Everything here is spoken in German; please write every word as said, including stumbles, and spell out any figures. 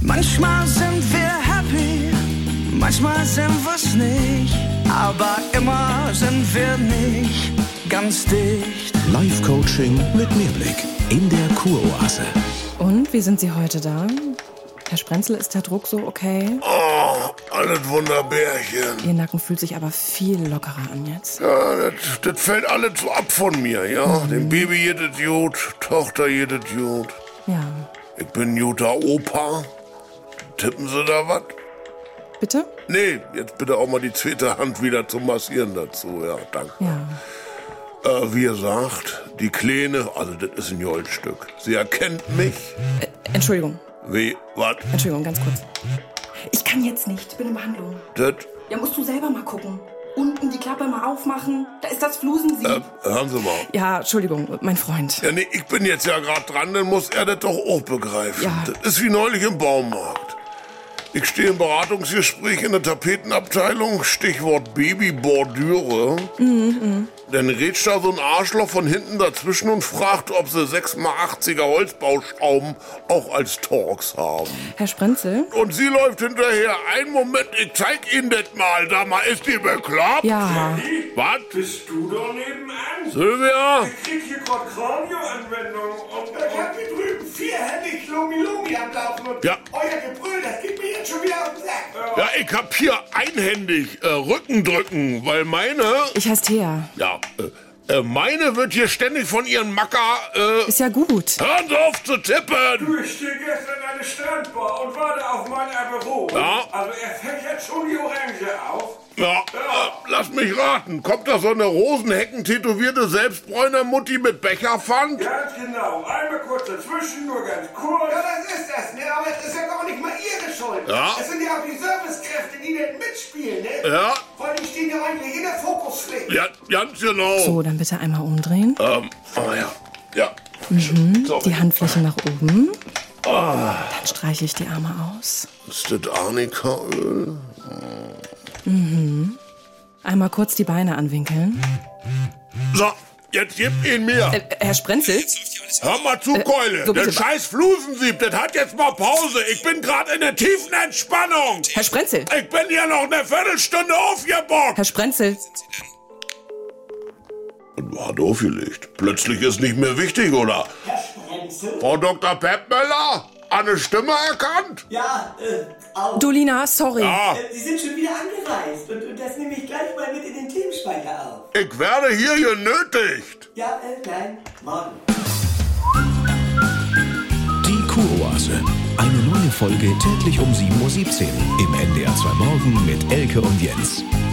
Manchmal sind wir happy, manchmal sind wir's nicht, aber immer sind wir nicht ganz dicht. Live-Coaching mit Mehrblick in der Kuroase. Und, wie sind Sie heute da? Herr Sprenzel, ist der Druck so okay? Oh, alles Wunderbärchen. Ihr Nacken fühlt sich aber viel lockerer an jetzt. Ja, das, das fällt alles so ab von mir, ja. Mhm. Dem Baby geht es gut, Tochter geht es gut. Ja. Ich bin ein guter Opa. Tippen Sie da was? Bitte? Nee, jetzt bitte auch mal die zweite Hand wieder zum Massieren dazu, ja, danke. Ja. Äh, wie gesagt, die Kleine, also das ist ein Goldstück. Sie erkennt mich. Äh, Entschuldigung. Wie, was? Entschuldigung, ganz kurz. Ich kann jetzt nicht, ich bin in Behandlung. Das? Ja, musst du selber mal gucken. Unten die Klappe mal aufmachen. Da ist das Flusensieb. Äh, hören Sie mal. Ja, Entschuldigung, mein Freund. Ja, nee, ich bin jetzt ja gerade dran, dann muss er das doch auch begreifen. Ja. Das ist wie neulich im Baumarkt. Ich stehe im Beratungsgespräch in der Tapetenabteilung, Stichwort Babybordüre. Mhm, Dann rätscht da so ein Arschloch von hinten dazwischen und fragt, ob sie sechs mal achtziger Holzbauschrauben auch als Torx haben. Herr Sprenzel? Und sie läuft hinterher. Einen Moment, ich zeig Ihnen das mal. Da mal, ist die bekloppt? Ja. Was? Bist du da nebenan? Sylvia? Ich krieg hier grad Kranio-Anwendung und ich hab hier drüben vierhändig Lomi-Lomi am Laufen und Ja. euer Gebrüll, das geht mir jetzt schon wieder auf den Sack. Ja, ich hab hier einhändig äh, Rücken drücken, weil meine... Ich heiße Thea. Ja, äh, äh, meine wird hier ständig von ihren Macker... Äh, Ist ja gut. hören Sie auf zu tippen! Du, ich stehe gestern an der Strandbar und warte auf mein Apero. Ja. Also er fällt jetzt schon die Orange auf. Ja, äh, lass mich raten. Kommt da so eine Rosenhecken-tätowierte Selbstbräuner-Mutti mit Becherpfand? Ganz genau. Einmal kurz dazwischen, nur ganz kurz. Ja, das ist das, ne? Aber es ist ja gar nicht mal ihre Schuld. Ja. Es sind ja auch die Servicekräfte, die nicht mitspielen, ne? Ja. Vor allem stehen ja eigentlich in der Fokuspflicht. Ja, ganz genau. So, dann bitte einmal umdrehen. Ähm, ah ja. Ja. Mhm. So. Die Handflächen nach oben. Dann streiche ich die Arme aus. Ist das Arnika-Öl? Mhm. Einmal kurz die Beine anwinkeln. So, jetzt gib ihn mir. Äh, Herr Sprenzel? Hör mal zu, Keule. so bitte das scheiß Flusensieb, das hat jetzt mal Pause. Ich bin gerade in der tiefen Entspannung. Herr Sprenzel? Ich bin hier noch eine Viertelstunde aufgebockt. Herr Sprenzel? Und hat aufgelegt. Plötzlich ist nicht mehr wichtig, oder? Herr Sprenzel? Frau Doktor Peppmüller, eine Stimme erkannt? Ja, äh, auch. Dolina, sorry. Ja, Äh, Sie sind schon wieder angereist und, und das nehme ich gleich mal mit in den Themenspeicher auf. ich werde hier genötigt. Ja, äh, nein, morgen. Die Kuroase. Eine neue Folge täglich um sieben Uhr siebzehn im N D R zwei Morgen mit Elke und Jens.